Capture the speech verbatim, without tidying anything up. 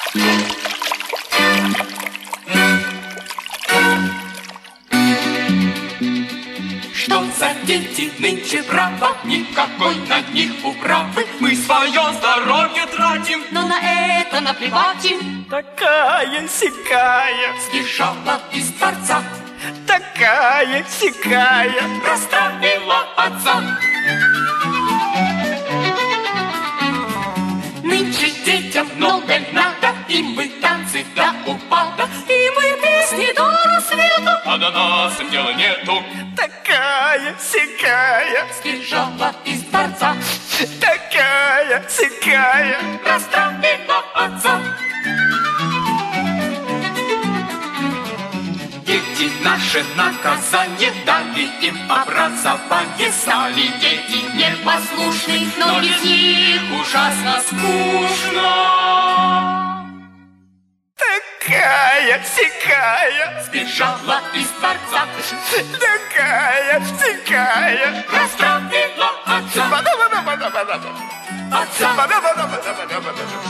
Что за дети нынче, право, никакой на них управы. Мы свое здоровье тратим, но на это наплевать им. Такая-сякая сбежала из дворца, такая-сякая расстроила отца. Нынче детям много надо, и мы танцы до упада, и мы песни до рассвета, а до нас им дела нету. Такая-сякая сбежала из дворца, такая-сякая расстроила отца. Дети наши наказание дали им образование, стали дети непослушны, но без них ужасно скучно. Такая-сякая сбежала из дворца, такая-сякая расстроила отца. отца.